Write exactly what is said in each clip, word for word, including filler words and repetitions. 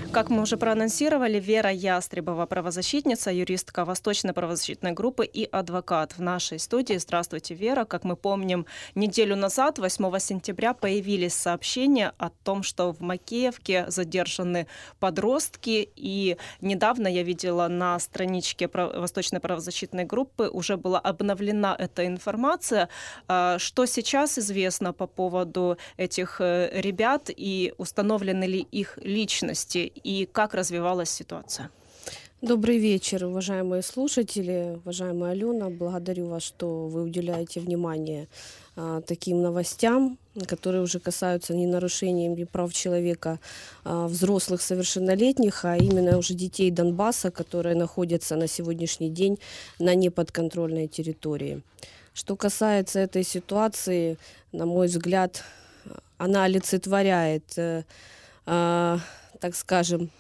Как мы уже проанонсировали, Вера Ястребова, правозащитница, юристка Восточной правозащитной группы и адвокат в нашей студии. Здравствуйте, Вера. Как мы помним, неделю назад, восьмого сентября, появились сообщения о том, что в Макеевке задержаны подростки. И недавно я видела на страничке Восточной правозащитной группы, уже была обновлена эта информация. Что сейчас известно по поводу этих ребят и установлены ли их личности? И как развивалась ситуация? Добрый вечер, уважаемые слушатели, уважаемая Алена. Благодарю вас, что вы уделяете внимание а, таким новостям, которые уже касаются не нарушения прав человека а, взрослых совершеннолетних, а именно уже детей Донбасса, которые находятся на сегодняшний день на неподконтрольной территории. Что касается этой ситуации, на мой взгляд, она олицетворяет, э, э, так скажем,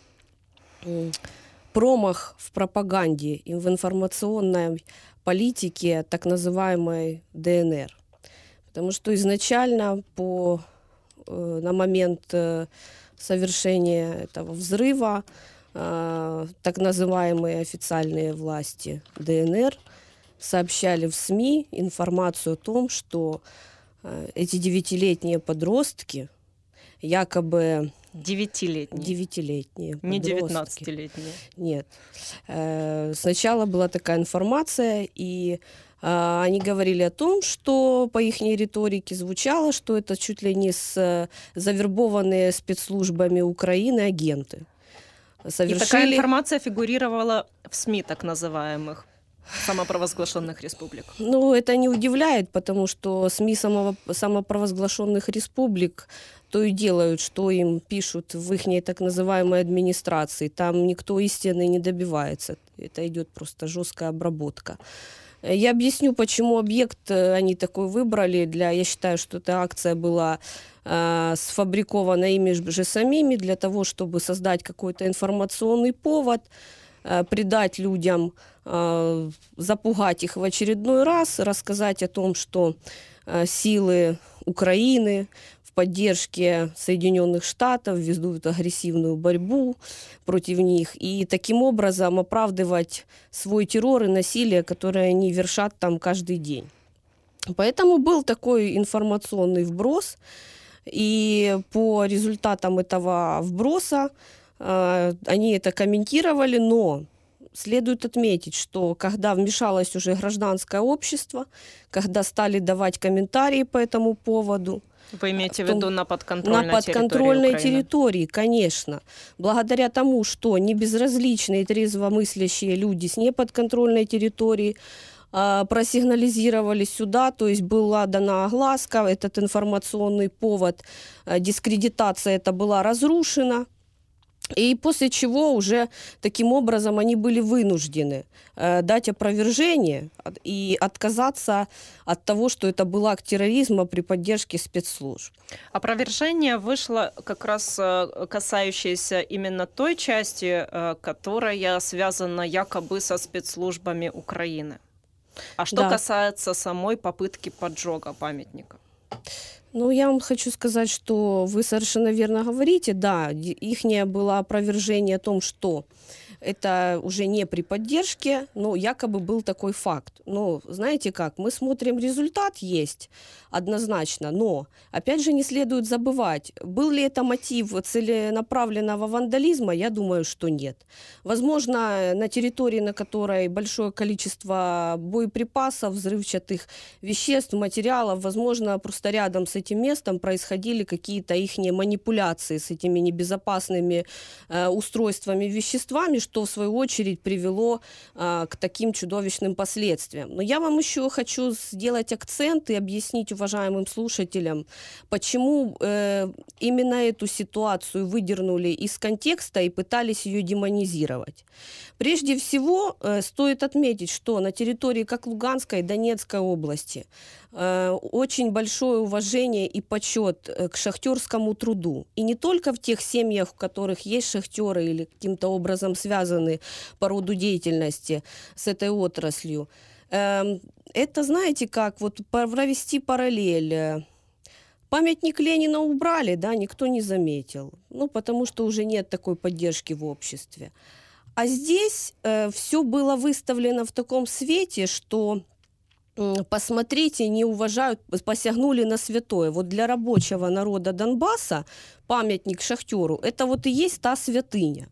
э, промах в пропаганде и в информационной политике так называемой ДНР. Потому что изначально по, э, на момент э, совершения этого взрыва э, так называемые официальные власти ДНР сообщали в СМИ информацию о том, что эти девятилетние подростки, якобы... Девятилетние. Девятилетние подростки. Не девятнадцатилетние. Нет. Сначала была такая информация, и они говорили о том, что по их риторике звучало, что это чуть ли не с завербованные спецслужбами Украины агенты. Совершили... И такая информация фигурировала в СМИ так называемых самопровозглашенных республик. Ну, это не удивляет, потому что СМИ самого, самопровозглашенных республик то и делают, что им пишут в их так называемой администрации. Там никто истины не добивается. Это идет просто жесткая обработка. Я объясню, почему объект они такой выбрали. Для, я считаю, что эта акция была э, сфабрикована ими же самими для того, чтобы создать какой-то информационный повод, придать людям, запугать их в очередной раз, рассказать о том, что силы Украины в поддержке Соединенных Штатов ведут агрессивную борьбу против них и таким образом оправдывать свой террор и насилие, которое они вершат там каждый день. Поэтому был такой информационный вброс, и по результатам этого вброса они это комментировали, но следует отметить, что когда вмешалось уже гражданское общество, когда стали давать комментарии по этому поводу... Вы имеете в виду на подконтрольной, на подконтрольной территории, территории, конечно. Благодаря тому, что небезразличные трезвомыслящие люди с неподконтрольной территории э, просигнализировали сюда, то есть была дана огласка, этот информационный повод, э, дискредитация эта была разрушена. И после чего уже таким образом они были вынуждены э, дать опровержение и отказаться от того, что это был акт терроризма при поддержке спецслужб. Опровержение вышло как раз касающееся именно той части, которая связана якобы со спецслужбами Украины. А что да. касается самой попытки поджога памятника? Ну, я вам хочу сказать, что вы совершенно верно говорите. Да, ихнее было опровержение о том, что это уже не при поддержке, но якобы был такой факт. Но знаете как, мы смотрим, результат есть однозначно, но опять же не следует забывать, был ли это мотив целенаправленного вандализма, я думаю, что нет. Возможно, на территории, на которой большое количество боеприпасов, взрывчатых веществ, материалов, возможно, просто рядом с этим местом происходили какие-то ихние манипуляции с этими небезопасными э, устройствами, веществами, что в свою очередь привело э, к таким чудовищным последствиям. Но я вам еще хочу сделать акцент и объяснить уважаемым слушателям, почему э, именно эту ситуацию выдернули из контекста и пытались ее демонизировать. Прежде всего, э, стоит отметить, что на территории как Луганской и Донецкой области э, очень большое уважение и почет к шахтерскому труду. И не только в тех семьях, в которых есть шахтеры или каким-то образом связаны по роду деятельности с этой отраслью. Э, это, знаете как, вот провести параллель. Памятник Ленина убрали, да, никто не заметил. Ну, потому что уже нет такой поддержки в обществе. А здесь э, все было выставлено в таком свете, что э, посмотрите, не уважают, посягнули на святое. Вот для рабочего народа Донбасса памятник шахтеру – это вот и есть та святыня,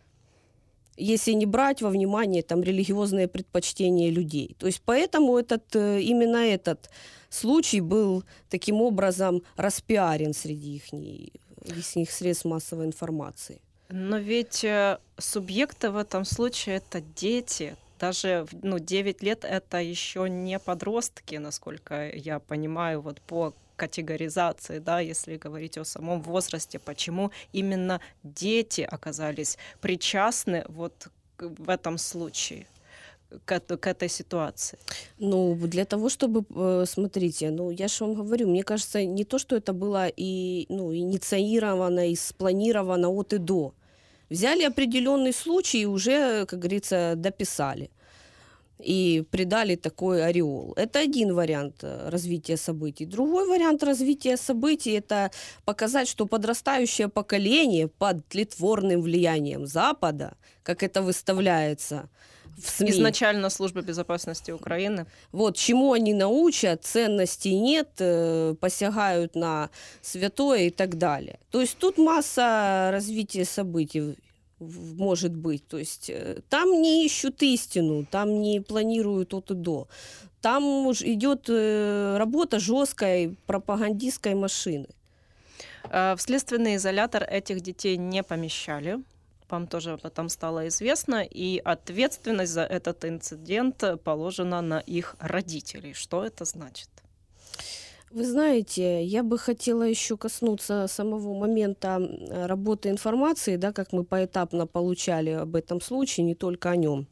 если не брать во внимание там религиозные предпочтения людей. То есть поэтому этот, э, именно этот случай был таким образом распиарен среди их, их средств массовой информации. Но ведь э, субъекты в этом случае это дети. Даже ну, девять лет это еще не подростки, насколько я понимаю, вот по категоризации, да, если говорить о самом возрасте, почему именно дети оказались причастны вот в этом случае к, к этой ситуации? Ну, для того, чтобы, смотрите, ну, я же вам говорю, мне кажется, не то, что это было и, ну, инициировано, и спланировано от и до. Взяли определенный случай и уже, как говорится, дописали. И придали такой ореол. Это один вариант развития событий. Другой вариант развития событий – это показать, что подрастающее поколение под тлетворным влиянием Запада, как это выставляется в СМИ. Изначально Служба безопасности Украины. Вот, чему они научат, ценностей нет, посягают на святое и так далее. То есть тут масса развития событий может быть. То есть там не ищут истину, там не планируют от и до. Там идет работа жесткой пропагандистской машины. В следственный изолятор этих детей не помещали. Вам тоже об этом стало известно. И ответственность за этот инцидент положена на их родителей. Что это значит? Вы знаете, я бы хотела еще коснуться самого момента работы информации, да, как мы поэтапно получали об этом случае, не только о нем.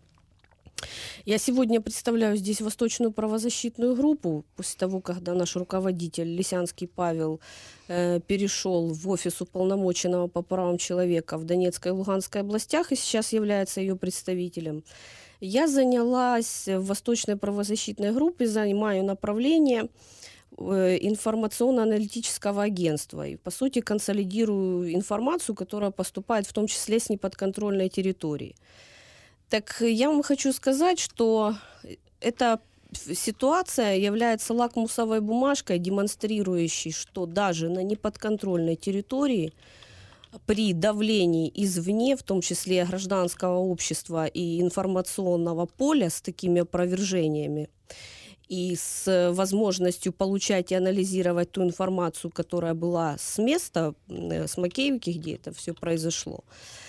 Я сегодня представляю здесь Восточную правозащитную группу, после того, когда наш руководитель Лисянский Павел э, перешел в офис уполномоченного по правам человека в Донецкой и Луганской областях и сейчас является ее представителем. Я занялась в Восточной правозащитной группе, занимаю направление информационно-аналитического агентства. И, по сути, консолидирую информацию, которая поступает в том числе с неподконтрольной территории. Так я вам хочу сказать, что эта ситуация является лакмусовой бумажкой, демонстрирующей, что даже на неподконтрольной территории при давлении извне, в том числе гражданского общества и информационного поля с такими опровержениями, и с возможностью получать и анализировать ту информацию, которая была с места, с Макеевки, где это все произошло,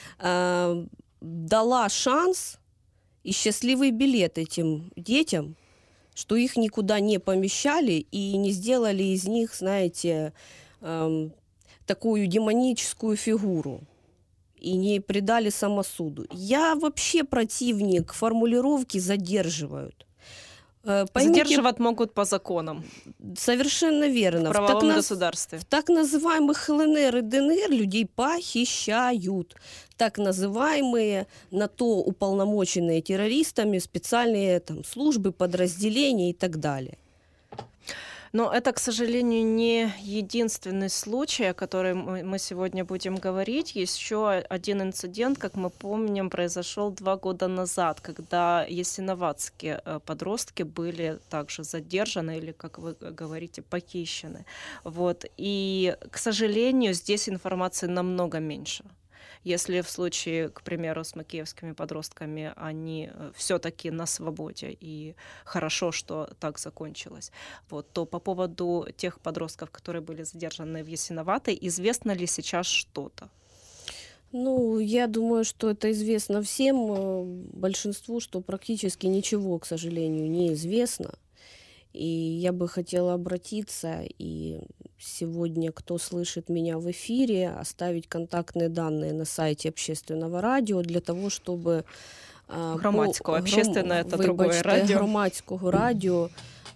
дала шанс и счастливый билет этим детям, что их никуда не помещали и не сделали из них, знаете, такую демоническую фигуру и не предали самосуду. Я вообще противник формулировки «задерживают». Поймите, задерживать могут по законам. Совершенно верно. В правовом в так, государстве. В так называемых ЛНР и ДНР людей похищают. Так называемые на то уполномоченные террористами специальные там, службы, подразделения и так далее. Но это, к сожалению, не единственный случай, о котором мы сегодня будем говорить. Еще один инцидент, как мы помним, произошел два года назад, когда ясиноватские подростки были также задержаны или, как вы говорите, похищены. Вот. И, к сожалению, здесь информации намного меньше. Если в случае, к примеру, с макеевскими подростками они все-таки на свободе, и хорошо, что так закончилось, вот, то по поводу тех подростков, которые были задержаны в Ясиноватой, известно ли сейчас что-то? Ну, я думаю, что это известно всем, большинству, что практически ничего, к сожалению, не известно. И я бы хотела обратиться, и сегодня, кто слышит меня в эфире, оставить контактные данные на сайте общественного радио для того, чтобы... Громадского, общественное это другое радио. Громадского радио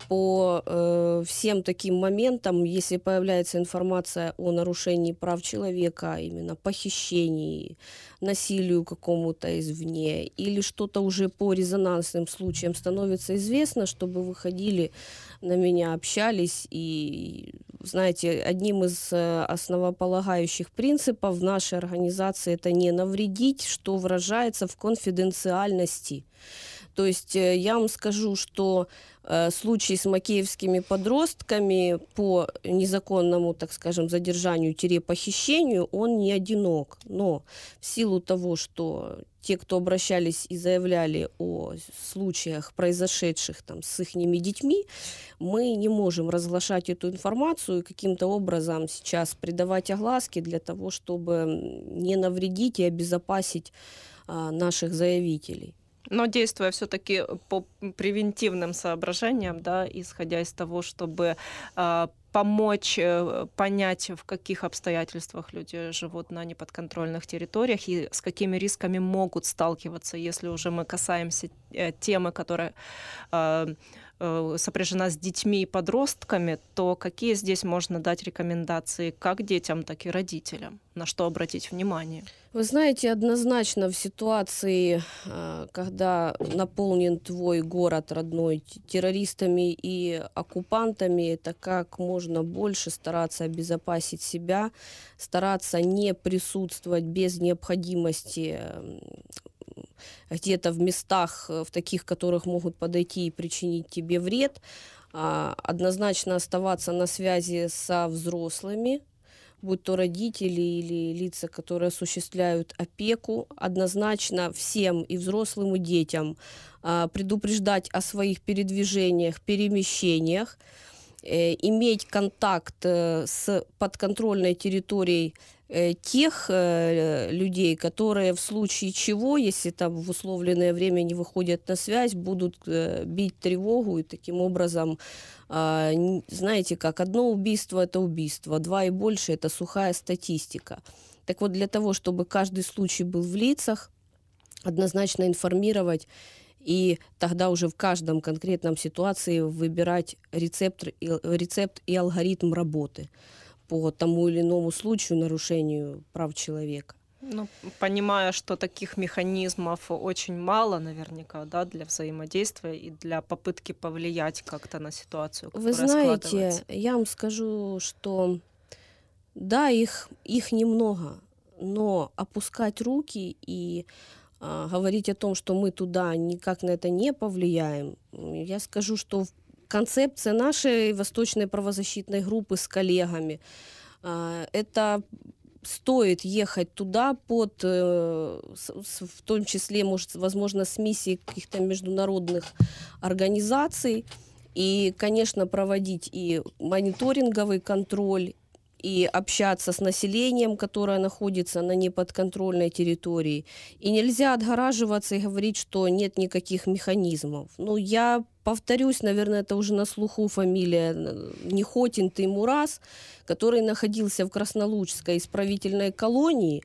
по э, всем таким моментам, если появляется информация о нарушении прав человека, именно похищении, насилию какому-то извне, или что-то уже по резонансным случаям становится известно, чтобы выходили на меня, общались. И, знаете, одним из э, основополагающих принципов в нашей организации это не навредить, что выражается в конфиденциальности. То есть э, я вам скажу, что э, случай с макеевскими подростками по незаконному, так скажем, задержанию-похищению, он не одинок. Но в силу того, что те, кто обращались и заявляли о случаях, произошедших там с их детьми, мы не можем разглашать эту информацию и каким-то образом сейчас придавать огласки для того, чтобы не навредить и обезопасить а, наших заявителей. Но действуя все-таки по превентивным соображениям, да, исходя из того, чтобы э, помочь э, понять, в каких обстоятельствах люди живут на неподконтрольных территориях и с какими рисками могут сталкиваться, если уже мы касаемся э, темы, которая э, э, сопряжена с детьми и подростками, то какие здесь можно дать рекомендации как детям, так и родителям, на что обратить внимание? Вы знаете, однозначно в ситуации, когда наполнен твой город родной террористами и оккупантами, это как можно больше стараться обезопасить себя, стараться не присутствовать без необходимости где-то в местах, в таких, которых могут подойти и причинить тебе вред, однозначно оставаться на связи со взрослыми, будь то родители или лица, которые осуществляют опеку, однозначно всем, и взрослым, и детям, предупреждать о своих передвижениях, перемещениях, иметь контакт с подконтрольной территорией тех людей, которые в случае чего, если там в условленное время не выходят на связь, будут бить тревогу и таким образом, знаете как, одно убийство – это убийство, два и больше – это сухая статистика. Так вот, для того, чтобы каждый случай был в лицах, однозначно информировать и тогда уже в каждом конкретном ситуации выбирать рецепт, рецепт и алгоритм работы по тому или иному случаю нарушению прав человека. Ну, понимая, что таких механизмов очень мало наверняка, да, для взаимодействия и для попытки повлиять как-то на ситуацию, которая Вы знаете, складывается. я вам скажу, что да, их, их немного, но опускать руки и а, говорить о том, что мы туда никак на это не повлияем, я скажу, что концепция нашей восточной правозащитной группы с коллегами а, это стоит ехать туда под, э, с, в том числе, может, возможно, с миссией каких-то международных организаций, и, конечно, проводить и мониторинговый контроль, и общаться с населением, которое находится на неподконтрольной территории. И нельзя отгораживаться и говорить, что нет никаких механизмов. Ну, я повторюсь, наверное, это уже на слуху фамилия Нехотин Теймураз, который находился в Краснолучской исправительной колонии,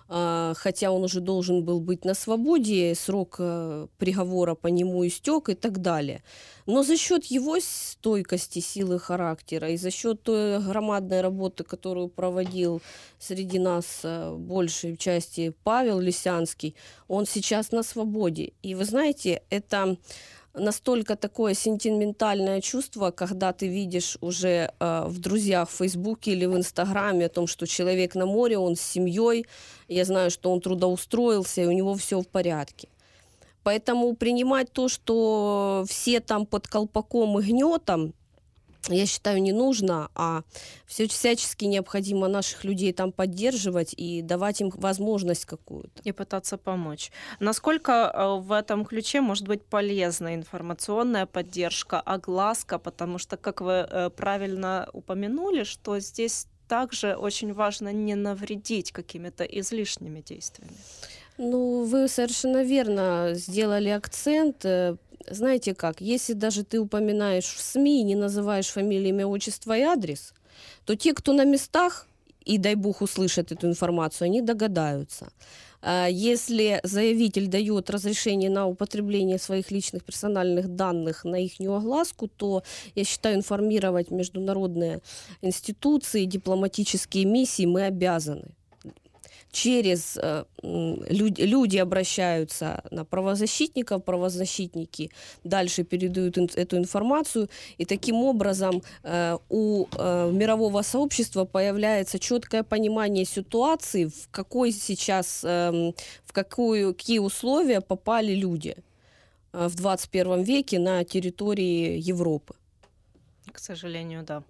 хотя он уже должен был быть на свободе, срок приговора по нему истек и так далее. Но за счет его стойкости, силы характера и за счет той громадной работы, которую проводил среди нас большей части Павел Лисянский, он сейчас на свободе. И вы знаете, это настолько такое сентиментальное чувство, когда ты видишь уже э, в друзьях в Фейсбуке или в Инстаграме о том, что человек на море, он с семьей, я знаю, что он трудоустроился, и у него все в порядке. Поэтому принимать то, что все там под колпаком и гнетом, я считаю, не нужно, а все всячески необходимо наших людей там поддерживать и давать им возможность какую-то. И пытаться помочь. Насколько в этом ключе может быть полезна информационная поддержка, огласка, потому что, как вы правильно упомянули, что здесь также очень важно не навредить какими-то излишними действиями. Ну, вы совершенно верно сделали акцент. Знаете как, если даже ты упоминаешь в СМИ и не называешь фамилию, имя, отчество и адрес, то те, кто на местах, и, дай бог, услышат эту информацию, они догадаются. Если заявитель дает разрешение на употребление своих личных персональных данных на их огласку, то, я считаю, информировать международные институции, дипломатические миссии мы обязаны. Через э, люди, люди обращаются на правозащитников, правозащитники дальше передают ин, эту информацию, и таким образом э, у э, мирового сообщества появляется четкое понимание ситуации, в какой сейчас, э, в какую, какие условия попали люди э, в двадцать первом веке на территории Европы. К сожалению, да.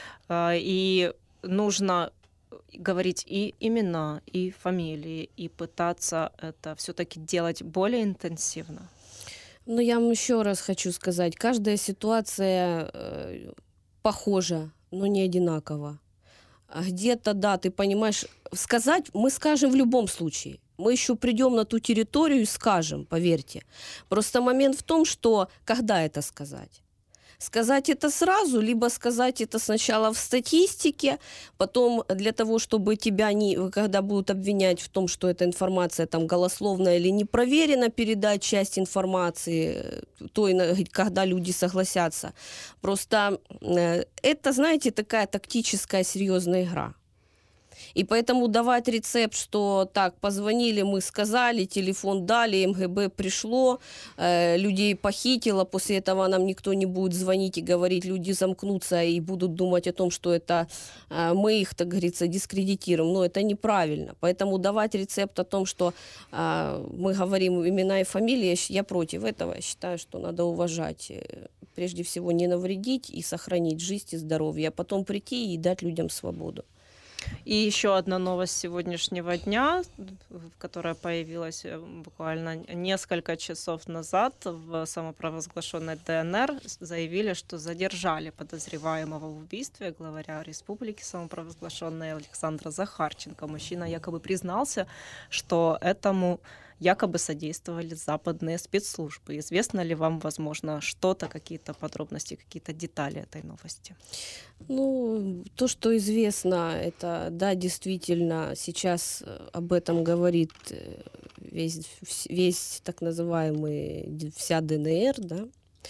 И нужно говорить и имена, и фамилии, и пытаться это все-таки делать более интенсивно. Но я вам еще раз хочу сказать, каждая ситуация э, похожа, но не одинакова. Где-то, да, ты понимаешь, сказать мы скажем в любом случае. Мы еще придем на ту территорию и скажем, поверьте. Просто момент в том, что когда это сказать. Сказать это сразу, либо сказать это сначала в статистике, потом для того, чтобы тебя, не, когда будут обвинять в том, что эта информация там голословная или не проверена, передать часть информации, той, когда люди согласятся. Просто это, знаете, такая тактическая серьезная игра. И поэтому давать рецепт, что так, позвонили, мы сказали, телефон дали, МГБ пришло, э, людей похитило, после этого нам никто не будет звонить и говорить, люди замкнутся и будут думать о том, что это э, мы их, так говорится, дискредитируем. Но это неправильно. Поэтому давать рецепт о том, что э, мы говорим имена и фамилии, я против этого. Я считаю, что надо уважать, прежде всего не навредить и сохранить жизнь и здоровье, а потом прийти и дать людям свободу. И еще одна новость сегодняшнего дня, которая появилась буквально несколько часов назад в самопровозглашенной ДНР, заявили, что задержали подозреваемого в убийстве главаря республики самопровозглашенной Александра Захарченко. Мужчина якобы признался, что этому якобы содействовали западные спецслужбы. Известно ли вам, возможно, что-то, какие-то подробности, какие-то детали этой новости? Ну, то, что известно, это, да, действительно, сейчас об этом говорит весь, весь так называемый, вся ДНР, да.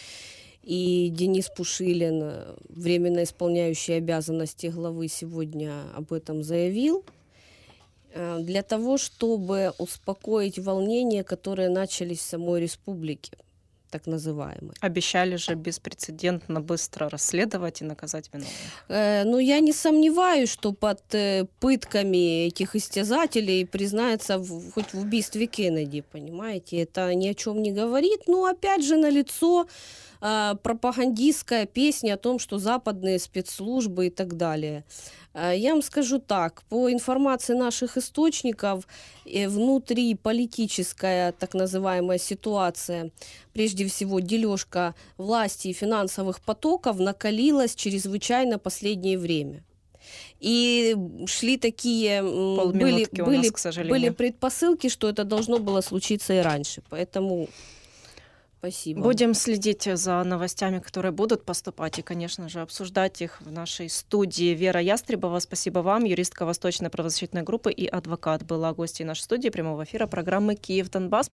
И Денис Пушилин, временно исполняющий обязанности главы, сегодня об этом заявил. Для того, чтобы успокоить волнения, которые начались в самой республике, так называемой. Обещали же беспрецедентно быстро расследовать и наказать виновных. Э, ну, я не сомневаюсь, что под э, пытками этих истязателей признается в, хоть в убийстве Кеннеди, понимаете? Это ни о чем не говорит, но опять же налицо э, пропагандистская песня о том, что западные спецслужбы и так далее. Я вам скажу так, по информации наших источников, внутриполитическая так называемая ситуация, прежде всего дележка власти и финансовых потоков, накалилась чрезвычайно последнее время. И шли такие, были, нас, были, к сожалению. были предпосылки, что это должно было случиться и раньше. Поэтому... Спасибо. Будем следить за новостями, которые будут поступать, и, конечно же, обсуждать их в нашей студии. Вера Ястребова, спасибо вам, юристка Восточной правозащитной группы и адвокат, была гостьей нашей студии прямого эфира программы «Киев-Донбасс».